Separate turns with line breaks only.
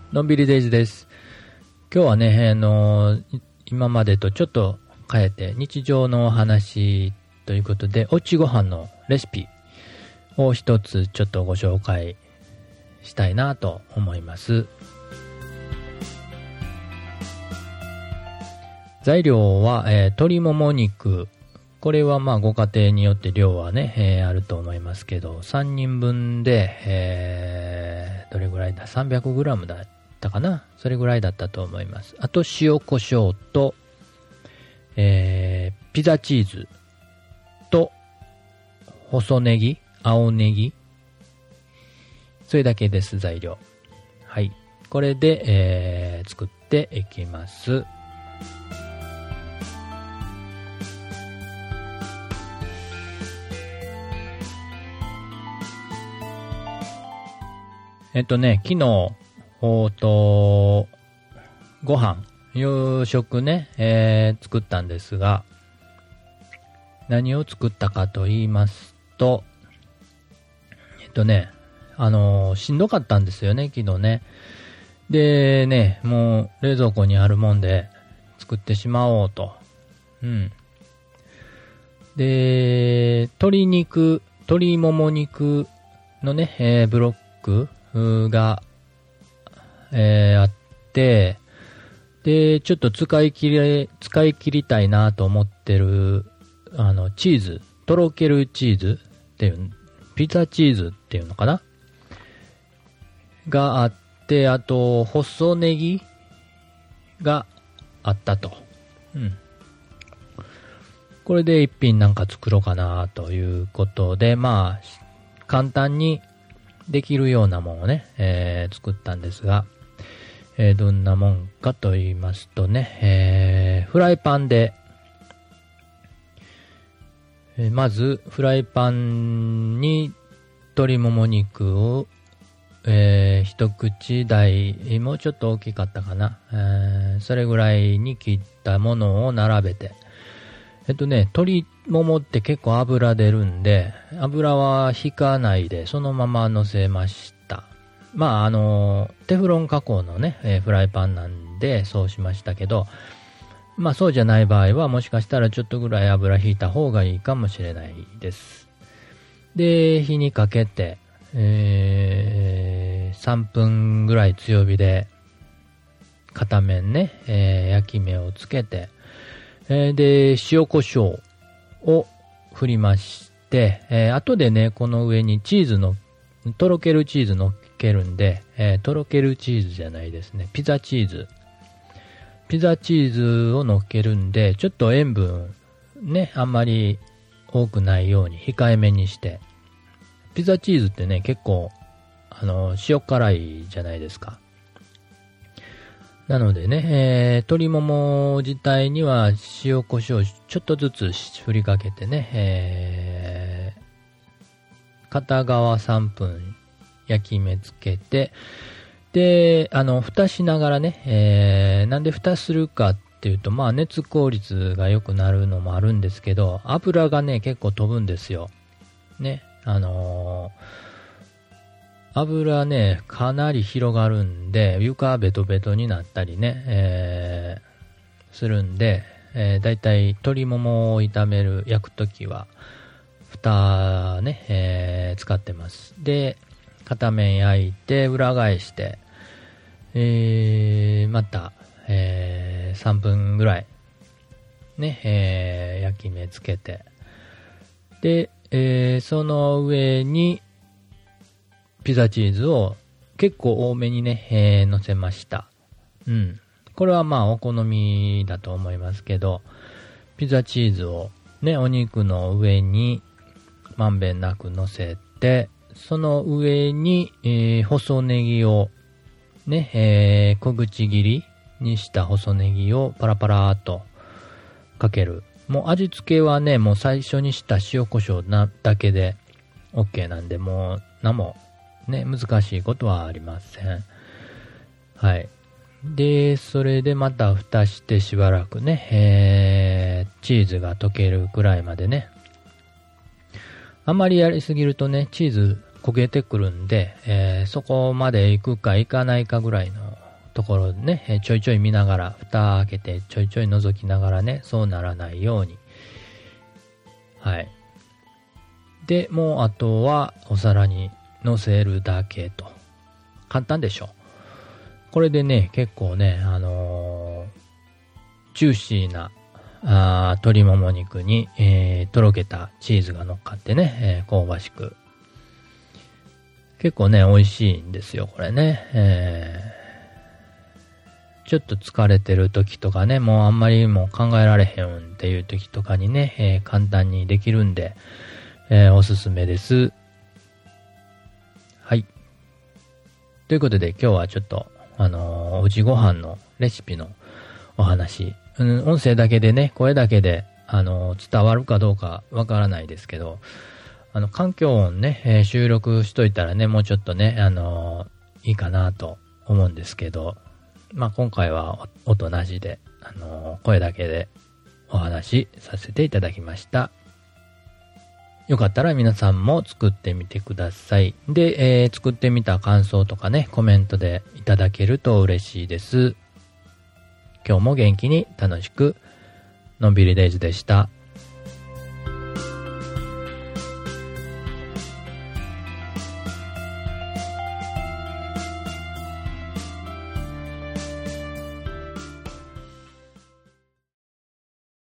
のんびりデイズです。今日はね、今までとちょっと変えて日常のお話ということで、おうちご飯のレシピを一つちょっとご紹介したいなと思います。材料は、鶏もも肉。これはまあご家庭によって量はね、あると思いますけど、3人分で、どれぐらいだ ?300g だったかな、それぐらいだったと思います。あと塩コショウと、ピザチーズと細ネギ、青ネギ、それだけです。材料。はい。これで、作っていきます。昨日、ご飯、夕食ね、作ったんですが、何を作ったかと言いますと、しんどかったんですよね、昨日ね。でね、もう冷蔵庫にあるもんで作ってしまおうと。うん。で、鶏もも肉のね、ブロックが、あって、で、ちょっと使い切りたいなと思ってる、チーズ、とろけるチーズっていう、ピザチーズっていうのかながあって、あと、細ネギがあったと。うん。これで一品なんか作ろうかなということで、まあ、簡単にできるようなものをね、作ったんですが、どんなもんかと言いますとね、フライパンで、まずフライパンに鶏もも肉を、一口大、もうちょっと大きかったかな、それぐらいに切ったものを並べて、鶏ももって結構油出るんで、油は引かないでそのまま乗せました。まあテフロン加工のね、フライパンなんでそうしましたけど、まあそうじゃない場合はもしかしたらちょっとぐらい油引いた方がいいかもしれないです。で、火にかけて、3分ぐらい強火で片面ね、焼き目をつけて、で、塩コショウを振りまして、後でね、この上にチーズの、とろけるチーズ乗っけるんで、とろけるチーズじゃないですね、ピザチーズを乗っけるんで、ちょっと塩分、ね、あんまり多くないように控えめにして、ピザチーズってね、結構、塩辛いじゃないですか。なのでね、鶏もも自体には塩コショウちょっとずつ振りかけてね、片側3分焼き目つけて、で、蓋しながらね、なんで蓋するかっていうと、まあ熱効率が良くなるのもあるんですけど、油がね、結構飛ぶんですよ。ね、油ね、かなり広がるんで、床ベトベトになったりね、するんで、だいたい鶏ももを焼くときは、蓋ね、使ってます。で、片面焼いて、裏返して、また、3分ぐらい、ね、焼き目つけて、で、その上に、ピザチーズを結構多めにね、乗せました。うん。これはまあお好みだと思いますけど、ピザチーズをね、お肉の上にまんべんなく乗せて、その上に、細ネギをね、小口切りにした細ネギをパラパラーっとかける。もう味付けはね、もう最初にした塩コショウだけで OK なんで、もう何もね、難しいことはありません。はい。で、それでまた蓋してしばらくね、チーズが溶けるくらいまでね。あんまりやりすぎるとね、チーズ焦げてくるんで、そこまで行くか行かないかぐらいのところね、ちょいちょい見ながら、蓋開けてちょいちょい覗きながらね、そうならないように。はい。で、もうあとはお皿に乗せるだけと。簡単でしょ。これでね、結構ね、ジューシーな鶏もも肉に、とろけたチーズが乗っかってね、香ばしく。結構ね、美味しいんですよ、これね。ちょっと疲れてる時とかね、もうあんまりもう考えられへんっていう時とかにね、簡単にできるんで、おすすめです。はい。ということで今日はちょっと、おうちご飯のレシピのお話。音声だけでね、声だけで、伝わるかどうかわからないですけど、環境音ね、収録しといたらね、もうちょっとね、いいかなと思うんですけど、まあ、今回は音なしで、声だけでお話しさせていただきました。よかったら皆さんも作ってみてください。で、作ってみた感想とかね、コメントでいただけると嬉しいです。今日も元気に楽しく、のんびりデイズでした。